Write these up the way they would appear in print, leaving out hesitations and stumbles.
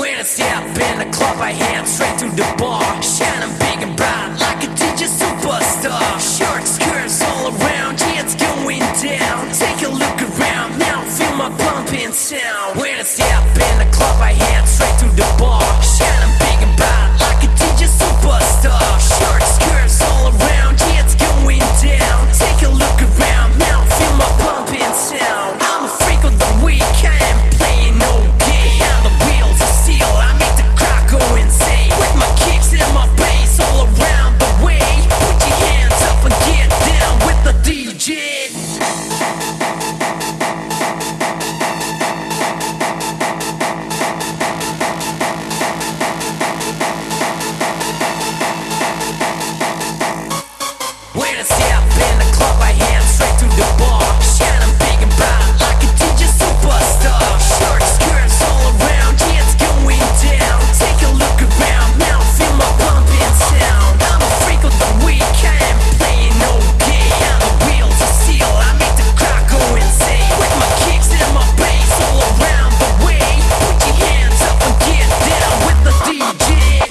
When I step in the club, I head straight to the bar, shining big and bright like a DJ superstar. Short skirts all around, yeah, it's going down. Take a look around now, feel my pumping sound. When I step in the club, I head straight to the bar, shining big and bright like a DJ superstar. Short skirts all around, yeah, it's going down. Take a look around now, feel my pumping sound. I'm a freak of the week, I am playing no game. I'm the wheels of steel, I make the crowd go insane. With my kicks and my bass all around the way. Put your hands up and get down with the DJ. When I step in the club, I head straight to the bar, shining big and bright like a DJ superstar. Short skirts all around, yeah, it's going down. Take a look around now, feel my pumping sound. I'm a freak of the week, I am playing no game. I'm the wheels of steel, I make the crowd go insane. With my kicks and my bass all around the way. Put your hands up and get down with the DJ.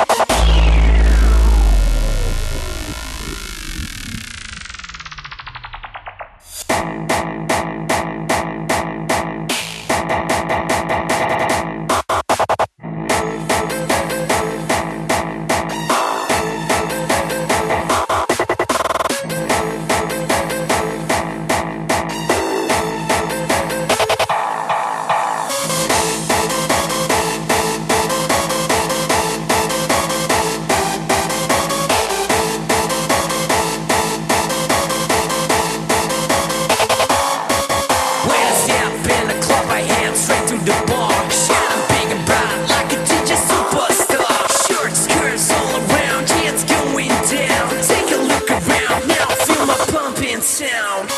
When I step in the club, I head straight to the bar, shining big and bright like a DJ superstar. Short skirts all around, yeah, it's going down. Take a look around now, feel my pumping sound.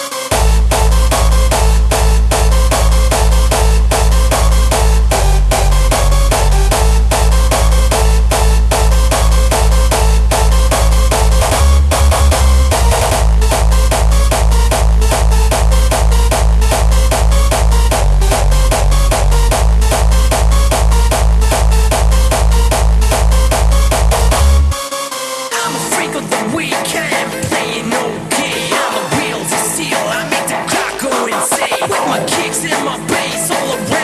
I'm a freak of the week, I am playing no game. I'm the wheels of steel, I make the crowd go insane. With my kicks and my bass all around